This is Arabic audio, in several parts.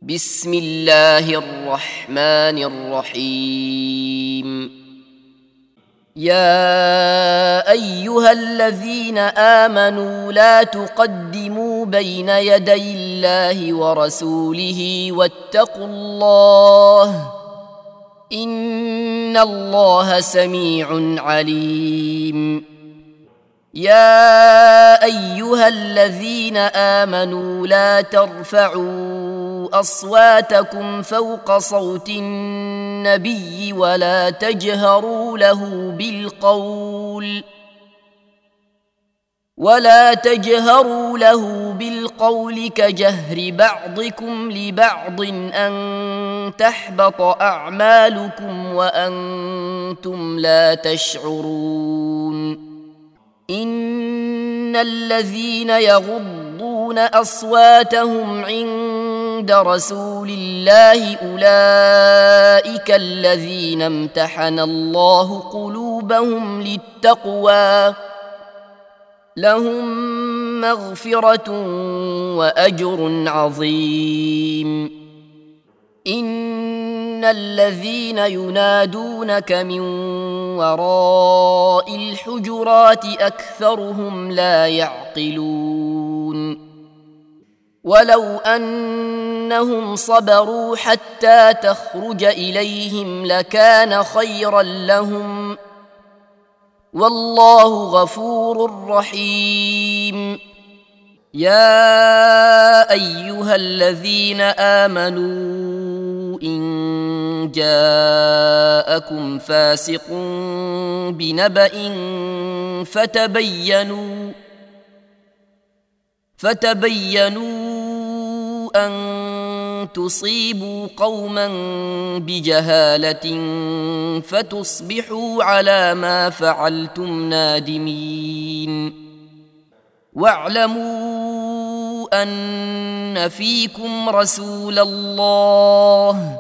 بسم الله الرحمن الرحيم. يا أيها الذين آمنوا لا تقدموا بين يدي الله ورسوله واتقوا الله إن الله سميع عليم. يا أيها الذين آمنوا لا ترفعوا أصواتكم فوق صوت النبي ولا تجهروا له بالقول كجهر بعضكم لبعض أن تحبط أعمالكم وأنتم لا تشعرون. إن الذين يغضون أصواتهم عند رسول الله أولئك الذين امتحن الله قلوبهم للتقوى لهم مغفرة وأجر عظيم. إن الذين ينادونك من وراء الحجرات أكثرهم لا يعقلون. ولو أنهم صبروا حتى تخرج إليهم لكان خيرا لهم والله غفور رحيم. يا أيها الذين آمنوا إن جاءكم فاسق بنبأ فتبينوا أن تصيبوا قوما بجهالة فتصبحوا على ما فعلتم نادمين. واعلموا أن فيكم رسول الله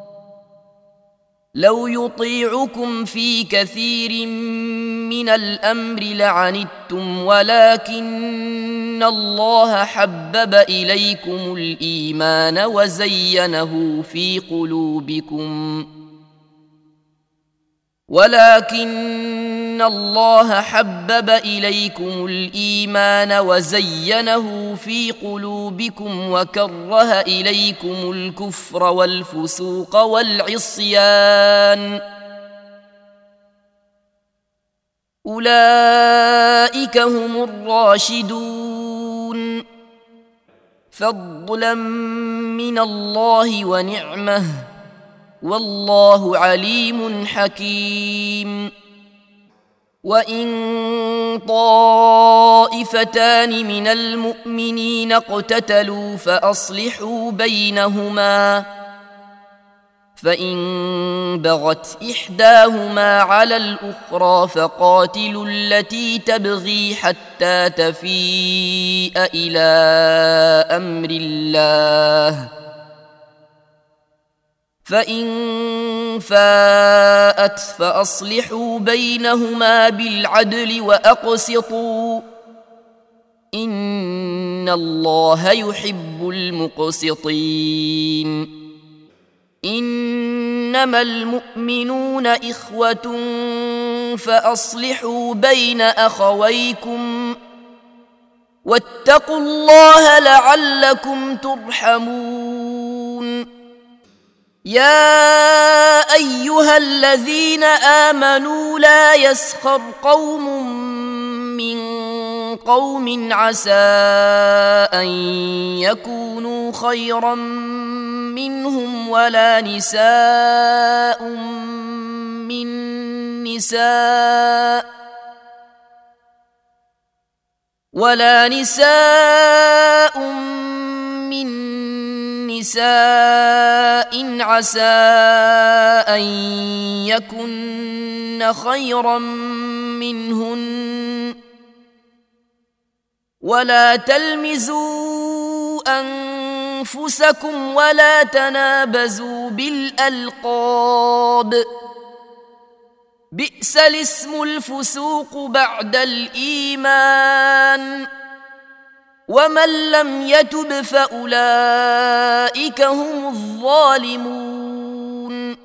لو يطيعكم في كثير من الأمر لعنتم ولكن الله حبب إليكم الإيمان وزينه في قلوبكم وكره إليكم الكفر والفسوق والعصيان أولئك هم الراشدون فضلا من الله ونعمه والله عليم حكيم. وإن طائفتان من المؤمنين اقتتلوا فأصلحوا بينهما فإن بغت إحداهما على الأخرى فقاتلوا التي تبغي حتى تفيء إلى أمر الله فإن فاءت فأصلحوا بينهما بالعدل وأقسطوا إن الله يحب المقسطين. إنما المؤمنون إخوة فأصلحوا بين أخويكم واتقوا الله لعلكم ترحمون. يا أيها الذين آمنوا لا يسخر قوم من قوم عسى أن يكونوا خيرا منهم ولا نساء من نساء عسى أن يكن خيرا منهن ولا تلمزوا أنفسكم ولا تنابزوا بالألقاب بئس الاسم الفسوق بعد الإيمان ومن لم يتب فأولئك هم الظالمون.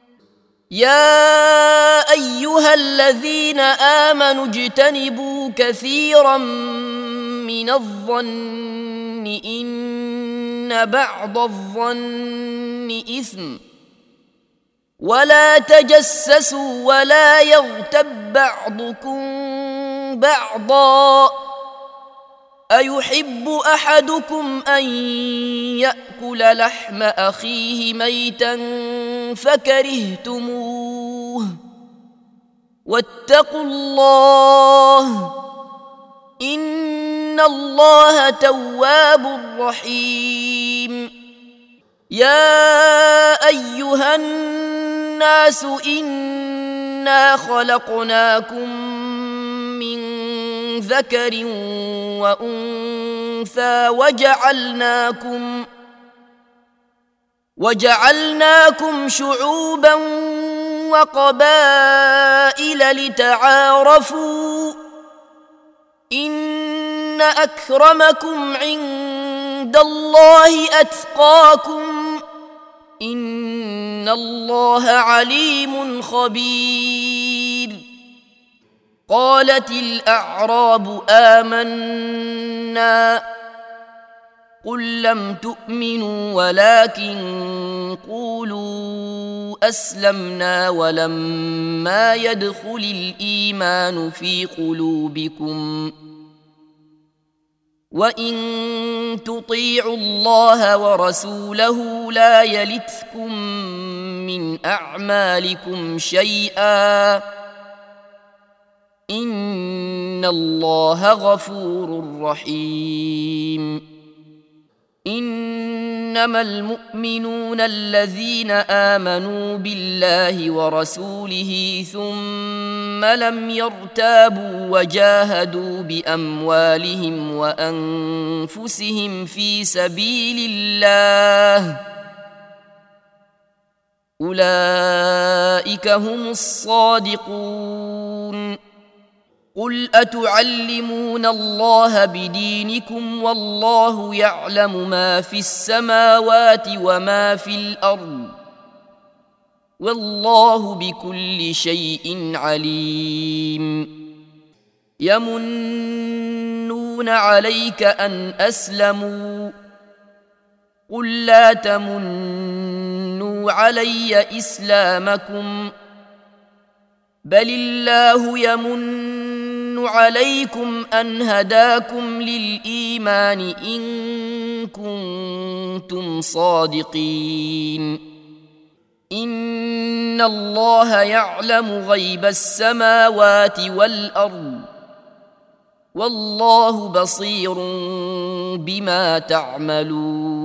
يا أيها الذين آمنوا اجتنبوا كثيرا من الظن إن بعض الظن إثم، ولا تجسسوا ولا يغتب بعضكم بعضا، أيحب أحدكم أن يأكل لحم أخيه ميتا فكرهتموه، واتقوا الله إن الله تواب رحيم. يا أيها الناس إنا خلقناكم من ذكر وأنثى وجعلناكم شعوبا وقبائل لتعارفوا إن أكرمكم عند الله أتقاكم إن الله عليم خبير. قالت الأعراب آمنا، قل لم تؤمنوا ولكن قولوا أسلمنا ولما يدخل الإيمان في قلوبكم، وإن تطيعوا الله ورسوله لا يلتكم من أعمالكم شيئا إن الله غفور رحيم. إنما المؤمنون الذين آمنوا بالله ورسوله ثم لم يرتابوا وجاهدوا بأموالهم وأنفسهم في سبيل الله، أولئك هم الصادقون. قل أتعلمون الله بدينكم والله يعلم ما في السماوات وما في الأرض والله بكل شيء عليم. يمنون عليك أن أسلموا، قل لا تمنوا علي إسلامكم بل الله يمن عليكم أن هداكم للإيمان إن كنتم صادقين. إن الله يعلم غيب السماوات والأرض والله بصير بما تعملون.